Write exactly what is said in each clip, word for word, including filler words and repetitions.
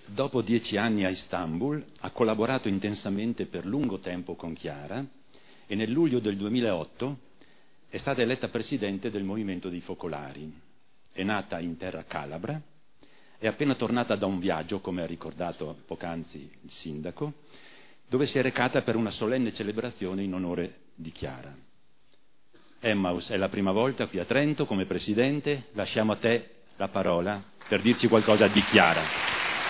Dopo dieci anni a Istanbul ha collaborato intensamente per lungo tempo con Chiara e nel luglio del duemilaotto è stata eletta presidente del Movimento dei Focolari. È nata in terra calabra, è appena tornata da un viaggio, come ha ricordato poc'anzi il sindaco, dove si è recata per una solenne celebrazione in onore di Chiara. Emmaus, è la prima volta qui a Trento come presidente, lasciamo a te la parola per dirci qualcosa di Chiara.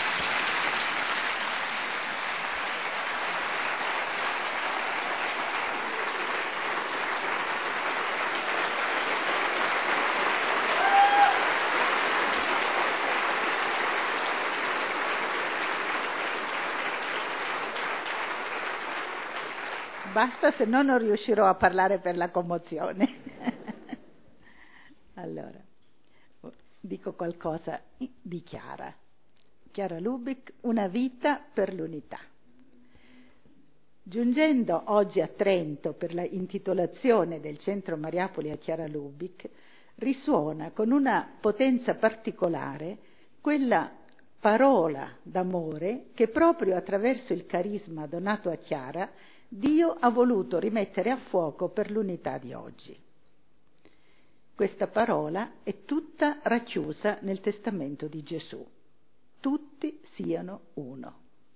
Basta, se no non riuscirò a parlare per la commozione. Allora, dico qualcosa di Chiara. Chiara Lubich, una vita per l'unità. Giungendo oggi a Trento per la intitolazione del centro Mariapoli a Chiara Lubich, risuona con una potenza particolare quella parola d'amore che proprio attraverso il carisma donato a Chiara Dio ha voluto rimettere a fuoco per l'unità di oggi. Questa parola è tutta racchiusa nel testamento di Gesù. Tutti siano uno.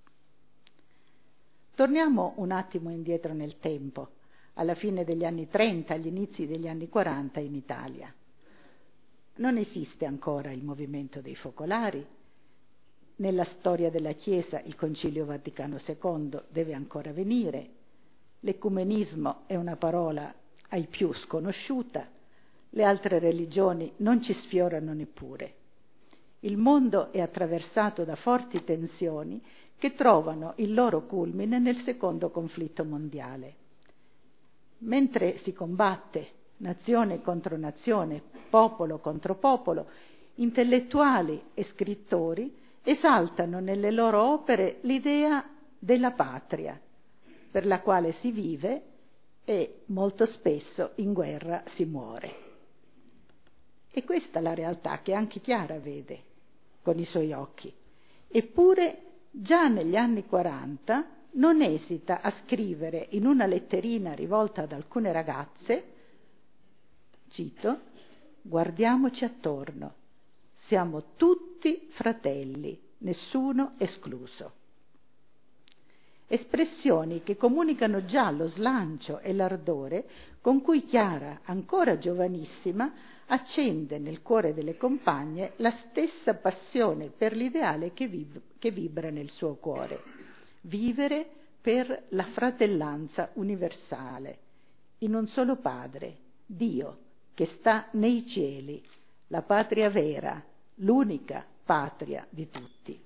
Torniamo un attimo indietro nel tempo, alla fine degli anni trenta, agli inizi degli anni quaranta in Italia. Non esiste ancora il movimento dei focolari. Nella storia della Chiesa il Concilio Vaticano secondo deve ancora venire. L'ecumenismo è una parola ai più sconosciuta, le altre religioni non ci sfiorano neppure. Il mondo è attraversato da forti tensioni che trovano il loro culmine nel secondo conflitto mondiale. Mentre si combatte nazione contro nazione, popolo contro popolo, intellettuali e scrittori esaltano nelle loro opere l'idea della patria, per la quale si vive e molto spesso in guerra si muore. E questa è la realtà che anche Chiara vede con i suoi occhi. Eppure già negli anni quaranta non esita a scrivere in una letterina rivolta ad alcune ragazze, cito, «Guardiamoci attorno, siamo tutti fratelli, nessuno escluso». Espressioni che comunicano già lo slancio e l'ardore con cui Chiara, ancora giovanissima, accende nel cuore delle compagne la stessa passione per l'ideale che, vib- che vibra nel suo cuore: vivere per la fratellanza universale, in un solo Padre, Dio, che sta nei cieli, la patria vera, l'unica patria di tutti.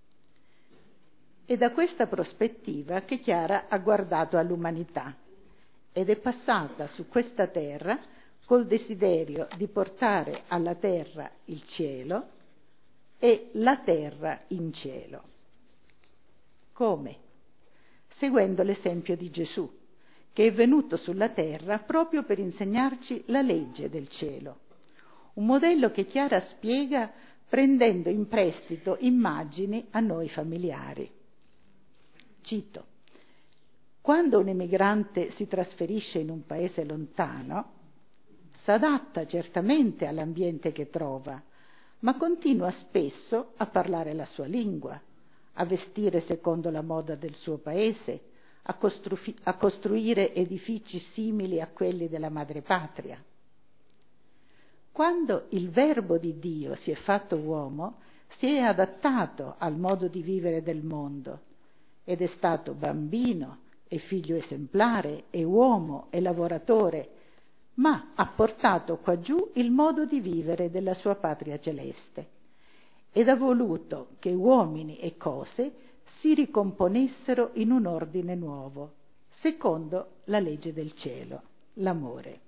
È da questa prospettiva che Chiara ha guardato all'umanità ed è passata su questa terra col desiderio di portare alla terra il cielo e la terra in cielo. Come? Seguendo l'esempio di Gesù, che è venuto sulla terra proprio per insegnarci la legge del cielo. Un modello che Chiara spiega prendendo in prestito immagini a noi familiari. Cito, quando un emigrante si trasferisce in un paese lontano, s'adatta certamente all'ambiente che trova, ma continua spesso a parlare la sua lingua, a vestire secondo la moda del suo paese, a, costru- a costruire edifici simili a quelli della madrepatria. Quando il Verbo di Dio si è fatto uomo, si è adattato al modo di vivere del mondo, ed è stato bambino e figlio esemplare e uomo e lavoratore, ma ha portato qua giù il modo di vivere della sua patria celeste ed ha voluto che uomini e cose si ricomponessero in un ordine nuovo, secondo la legge del cielo, l'amore.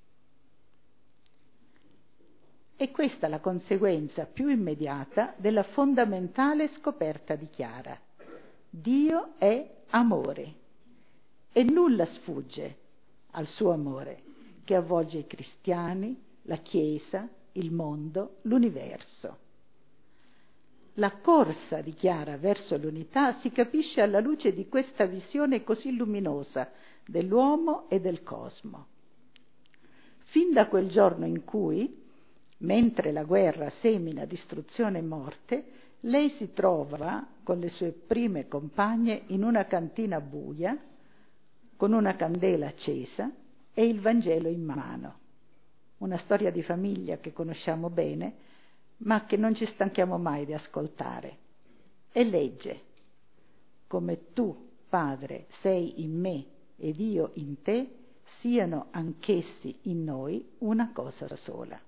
E questa è la conseguenza più immediata della fondamentale scoperta di Chiara. Dio è amore e nulla sfugge al suo amore che avvolge i cristiani, la Chiesa, il mondo, l'universo. La corsa di Chiara verso l'unità si capisce alla luce di questa visione così luminosa dell'uomo e del cosmo. Fin da quel giorno in cui, mentre la guerra semina distruzione e morte, lei si trova con le sue prime compagne in una cantina buia, con una candela accesa e il Vangelo in mano. Una storia di famiglia che conosciamo bene, ma che non ci stanchiamo mai di ascoltare. E legge: come tu, Padre, sei in me ed io in te, siano anch'essi in noi una cosa sola.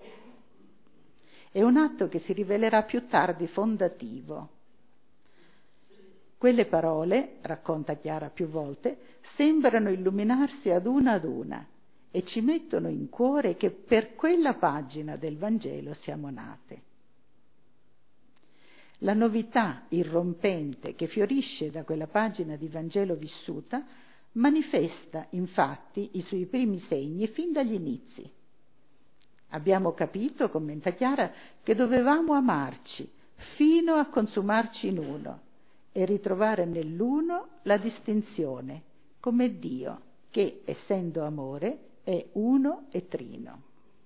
È un atto che si rivelerà più tardi fondativo. Quelle parole, racconta Chiara più volte, sembrano illuminarsi ad una ad una e ci mettono in cuore che per quella pagina del Vangelo siamo nate. La novità irrompente che fiorisce da quella pagina di Vangelo vissuta manifesta infatti i suoi primi segni fin dagli inizi. Abbiamo capito, commenta Chiara, che dovevamo amarci fino a consumarci in uno e ritrovare nell'uno la distinzione, come Dio, che, essendo amore, è uno e trino.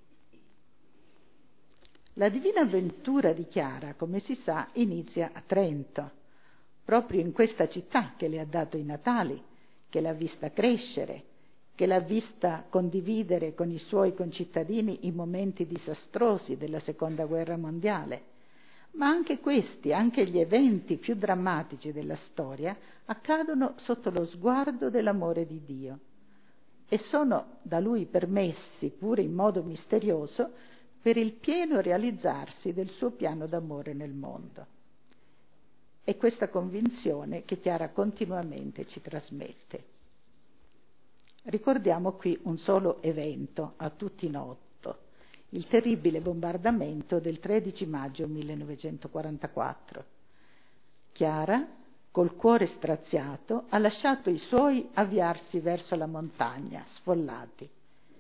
La divina avventura di Chiara, come si sa, inizia a Trento, proprio in questa città che le ha dato i natali, che l'ha vista crescere, che l'ha vista condividere con i suoi concittadini i momenti disastrosi della Seconda Guerra Mondiale. Ma anche questi, anche gli eventi più drammatici della storia, accadono sotto lo sguardo dell'amore di Dio e sono da Lui permessi, pure in modo misterioso, per il pieno realizzarsi del suo piano d'amore nel mondo. È questa convinzione che Chiara continuamente ci trasmette. Ricordiamo qui un solo evento a tutti noto, il terribile bombardamento del tredici maggio millenovecentoquarantaquattro. Chiara, col cuore straziato, ha lasciato i suoi avviarsi verso la montagna, sfollati.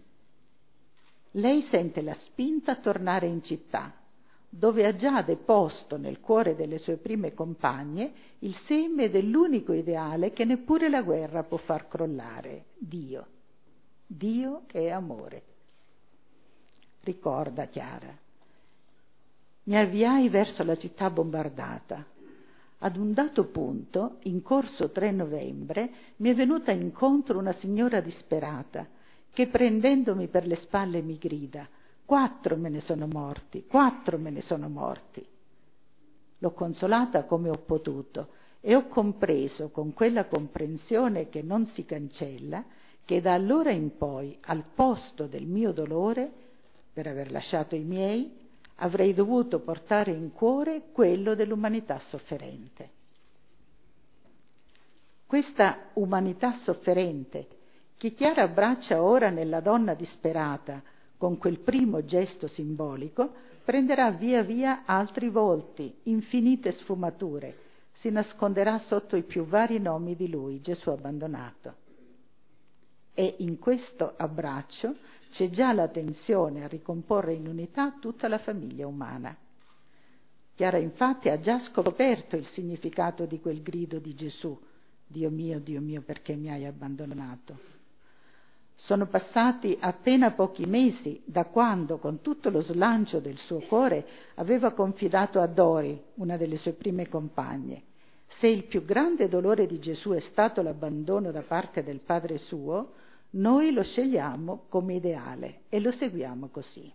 Lei sente la spinta a tornare in città, dove ha già deposto nel cuore delle sue prime compagne il seme dell'unico ideale che neppure la guerra può far crollare: Dio. Dio è amore. Ricorda Chiara: mi avviai verso la città bombardata. Ad un dato punto, in corso tre novembre, mi è venuta incontro una signora disperata che, prendendomi per le spalle, mi grida: quattro me ne sono morti, quattro me ne sono morti. L'ho consolata come ho potuto e ho compreso, con quella comprensione che non si cancella, che da allora in poi, al posto del mio dolore, per aver lasciato i miei, avrei dovuto portare in cuore quello dell'umanità sofferente. Questa umanità sofferente, che Chiara abbraccia ora nella donna disperata con quel primo gesto simbolico, prenderà via via altri volti, infinite sfumature, si nasconderà sotto i più vari nomi di Lui, Gesù abbandonato. E in questo abbraccio c'è già la tensione a ricomporre in unità tutta la famiglia umana. Chiara infatti ha già scoperto il significato di quel grido di Gesù: Dio mio, Dio mio, perché mi hai abbandonato? Sono passati appena pochi mesi da quando, con tutto lo slancio del suo cuore, aveva confidato a Dori, una delle sue prime compagne: se il più grande dolore di Gesù è stato l'abbandono da parte del Padre suo, noi lo scegliamo come ideale e lo seguiamo così.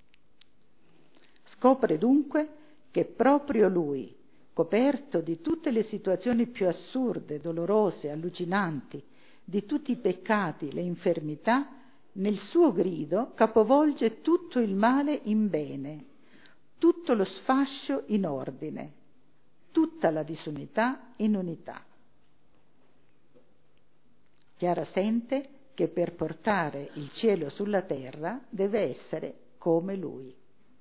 Scopre dunque che proprio lui, coperto di tutte le situazioni più assurde, dolorose, allucinanti, di tutti i peccati, le infermità, nel suo grido capovolge tutto il male in bene, tutto lo sfascio in ordine, tutta la disunità in unità. Chiara sente che per portare il cielo sulla terra deve essere come lui.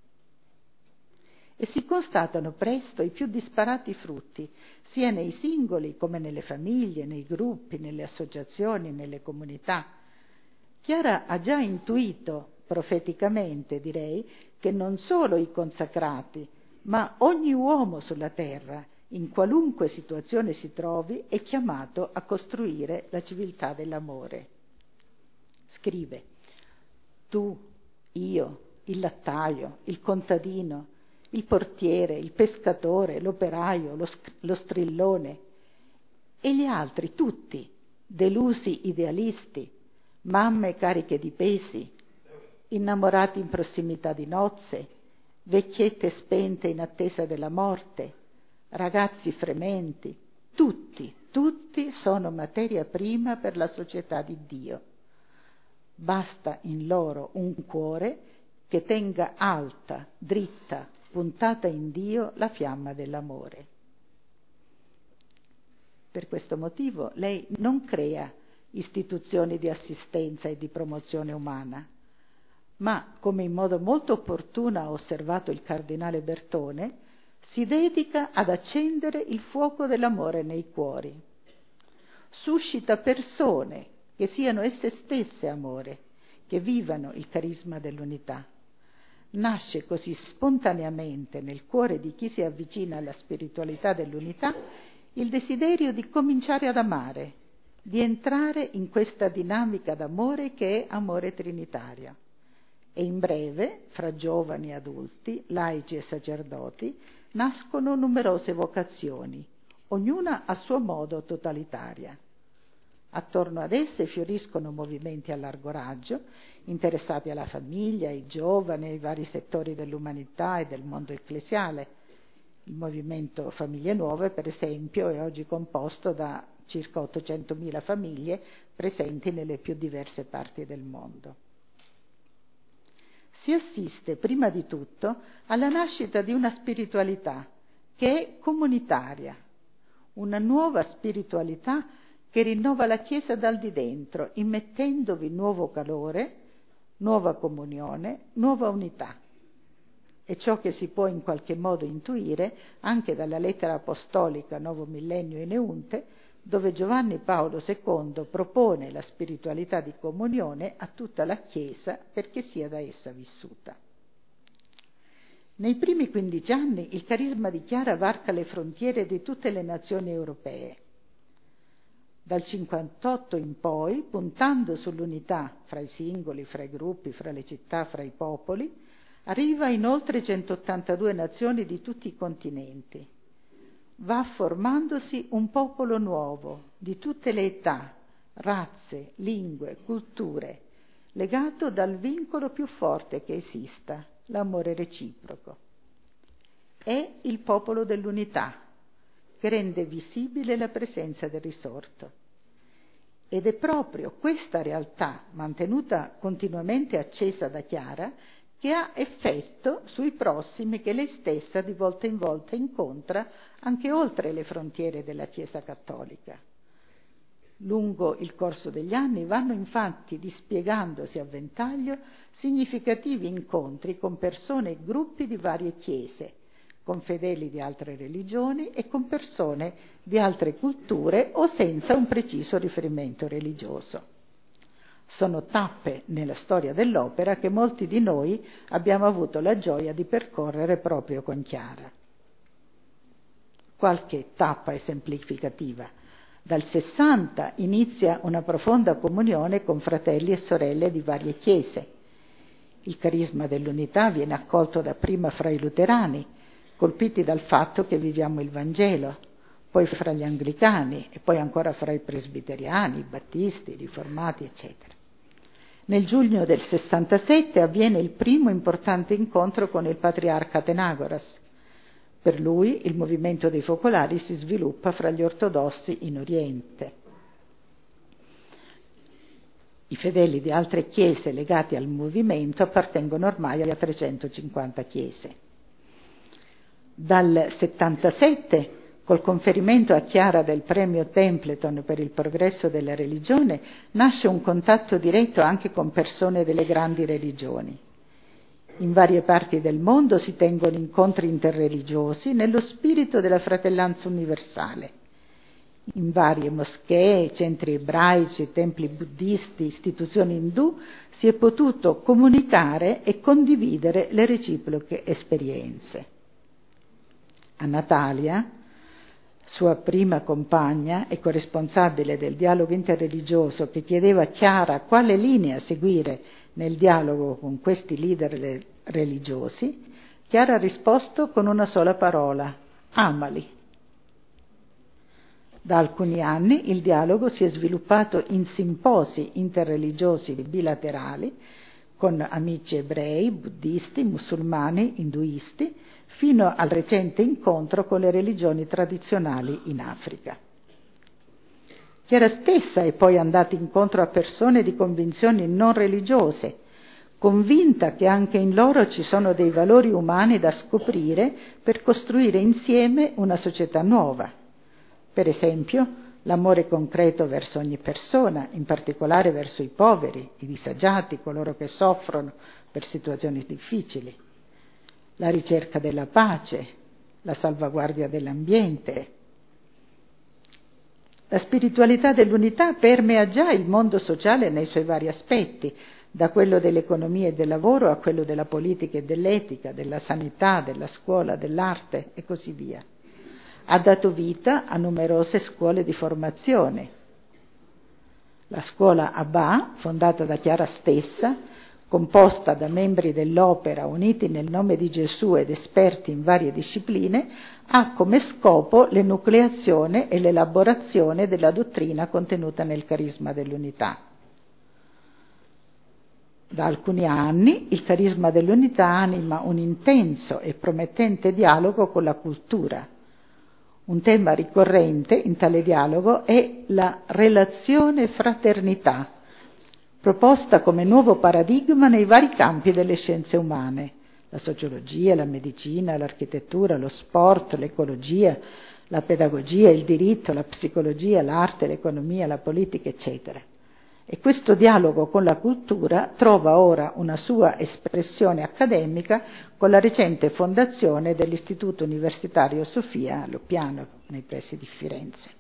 E si constatano presto i più disparati frutti, sia nei singoli come nelle famiglie, nei gruppi, nelle associazioni, nelle comunità. Chiara ha già intuito, profeticamente direi, che non solo i consacrati, ma ogni uomo sulla terra, in qualunque situazione si trovi, è chiamato a costruire la civiltà dell'amore. Scrive: tu, io, il lattaio, il contadino, il portiere, il pescatore, l'operaio, lo, lo strillone e gli altri tutti, delusi idealisti, mamme cariche di pesi, innamorati in prossimità di nozze, vecchiette spente in attesa della morte, ragazzi frementi, tutti, tutti sono materia prima per la società di Dio. Basta in loro un cuore che tenga alta, dritta, puntata in Dio la fiamma dell'amore. Per questo motivo lei non crea istituzioni di assistenza e di promozione umana, ma, come in modo molto opportuno ha osservato il cardinale Bertone, si dedica ad accendere il fuoco dell'amore nei cuori. Suscita persone che siano esse stesse amore, che vivano il carisma dell'unità. Nasce così spontaneamente nel cuore di chi si avvicina alla spiritualità dell'unità il desiderio di cominciare ad amare, di entrare in questa dinamica d'amore che è amore trinitario. E in breve, fra giovani e adulti, laici e sacerdoti, nascono numerose vocazioni, ognuna a suo modo totalitaria. Attorno ad esse fioriscono movimenti a largo raggio, interessati alla famiglia, ai giovani, ai vari settori dell'umanità e del mondo ecclesiale. Il movimento Famiglie Nuove, per esempio, è oggi composto da circa ottocentomila famiglie presenti nelle più diverse parti del mondo. Si assiste prima di tutto alla nascita di una spiritualità che è comunitaria, una nuova spiritualità che rinnova la Chiesa dal di dentro, immettendovi nuovo calore, nuova comunione, nuova unità. È ciò che si può in qualche modo intuire anche dalla lettera apostolica Novo Millennio in Eunte, dove Giovanni Paolo secondo propone la spiritualità di comunione a tutta la Chiesa perché sia da essa vissuta. Nei primi quindici anni il carisma di Chiara varca le frontiere di tutte le nazioni europee. Dal cinquantotto in poi, puntando sull'unità fra i singoli, fra i gruppi, fra le città, fra i popoli, arriva in oltre centottantadue nazioni di tutti i continenti. Va formandosi un popolo nuovo, di tutte le età, razze, lingue, culture, legato dal vincolo più forte che esista, l'amore reciproco. È il popolo dell'unità, che rende visibile la presenza del risorto. Ed è proprio questa realtà, mantenuta continuamente accesa da Chiara, che ha effetto sui prossimi che lei stessa di volta in volta incontra anche oltre le frontiere della Chiesa cattolica. Lungo il corso degli anni vanno infatti dispiegandosi a ventaglio significativi incontri con persone e gruppi di varie chiese, con fedeli di altre religioni e con persone di altre culture o senza un preciso riferimento religioso. Sono tappe nella storia dell'opera che molti di noi abbiamo avuto la gioia di percorrere proprio con Chiara. Qualche tappa esemplificativa. Dal sessanta inizia una profonda comunione con fratelli e sorelle di varie chiese. Il carisma dell'unità viene accolto dapprima fra i luterani, colpiti dal fatto che viviamo il Vangelo, poi fra gli anglicani e poi ancora fra i presbiteriani, i battisti, i riformati, eccetera. Nel giugno del sessantasette avviene il primo importante incontro con il patriarca Atenagoras. Per lui il movimento dei focolari si sviluppa fra gli ortodossi in Oriente. I fedeli di altre chiese legati al movimento appartengono ormai a trecentocinquanta chiese. Dal settantasette, col conferimento a Chiara del premio Templeton per il progresso della religione, nasce un contatto diretto anche con persone delle grandi religioni. In varie parti del mondo si tengono incontri interreligiosi nello spirito della fratellanza universale. In varie moschee, centri ebraici, templi buddisti, istituzioni indù si è potuto comunicare e condividere le reciproche esperienze. a Natalia, sua prima compagna e corresponsabile del dialogo interreligioso, che chiedeva a Chiara quale linea seguire nel dialogo con questi leader religiosi, Chiara ha risposto con una sola parola: amali. Da alcuni anni il dialogo si è sviluppato in simposi interreligiosi bilaterali con amici ebrei, buddisti, musulmani, induisti, fino al recente incontro con le religioni tradizionali in Africa. Chiara stessa è poi andata incontro a persone di convinzioni non religiose, convinta che anche in loro ci sono dei valori umani da scoprire per costruire insieme una società nuova. Per esempio, l'amore concreto verso ogni persona, in particolare verso i poveri, i disagiati, coloro che soffrono per situazioni difficili, la ricerca della pace, la salvaguardia dell'ambiente. La spiritualità dell'unità permea già il mondo sociale nei suoi vari aspetti, da quello dell'economia e del lavoro a quello della politica e dell'etica, della sanità, della scuola, dell'arte e così via. Ha dato vita a numerose scuole di formazione. La scuola Abba, fondata da Chiara stessa, composta da membri dell'opera uniti nel nome di Gesù ed esperti in varie discipline, ha come scopo l'enucleazione e l'elaborazione della dottrina contenuta nel carisma dell'unità. Da alcuni anni il carisma dell'unità anima un intenso e promettente dialogo con la cultura. Un tema ricorrente in tale dialogo è la relazione fraternità, proposta come nuovo paradigma nei vari campi delle scienze umane: la sociologia, la medicina, l'architettura, lo sport, l'ecologia, la pedagogia, il diritto, la psicologia, l'arte, l'economia, la politica, eccetera. E questo dialogo con la cultura trova ora una sua espressione accademica con la recente fondazione dell'Istituto Universitario Sofia a Loppiano, nei pressi di Firenze.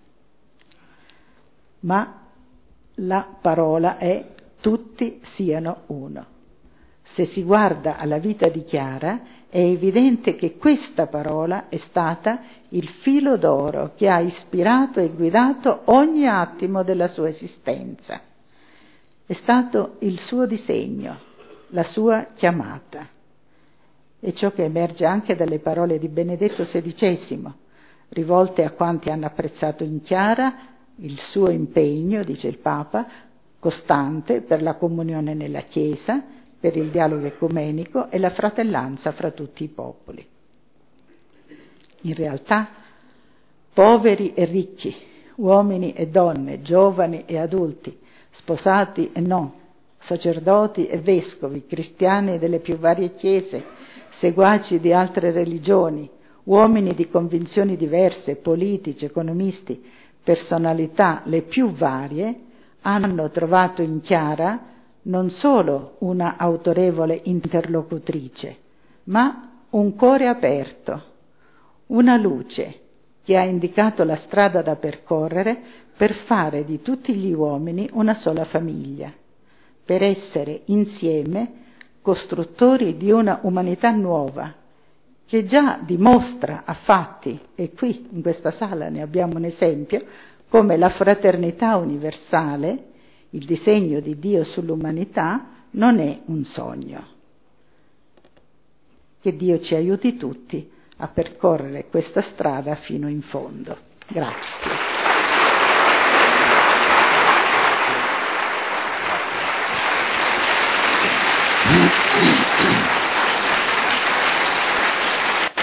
Ma la parola è: tutti siano uno. Se si guarda alla vita di Chiara, è evidente che questa parola è stata il filo d'oro che ha ispirato e guidato ogni attimo della sua esistenza. È stato il suo disegno, la sua chiamata. E ciò che emerge anche dalle parole di Benedetto sedicesimo, rivolte a quanti hanno apprezzato in Chiara il suo impegno, dice il Papa, costante per la comunione nella Chiesa, per il dialogo ecumenico e la fratellanza fra tutti i popoli. In realtà, poveri e ricchi, uomini e donne, giovani e adulti, sposati e no, sacerdoti e vescovi, cristiani delle più varie chiese, seguaci di altre religioni, uomini di convinzioni diverse, politici, economisti, personalità le più varie, hanno trovato in Chiara non solo una autorevole interlocutrice, ma un cuore aperto, una luce che ha indicato la strada da percorrere per fare di tutti gli uomini una sola famiglia, per essere insieme costruttori di una umanità nuova, che già dimostra a fatti, e qui in questa sala ne abbiamo un esempio, come la fraternità universale, il disegno di Dio sull'umanità, non è un sogno. Che Dio ci aiuti tutti a percorrere questa strada fino in fondo. Grazie. Thank you.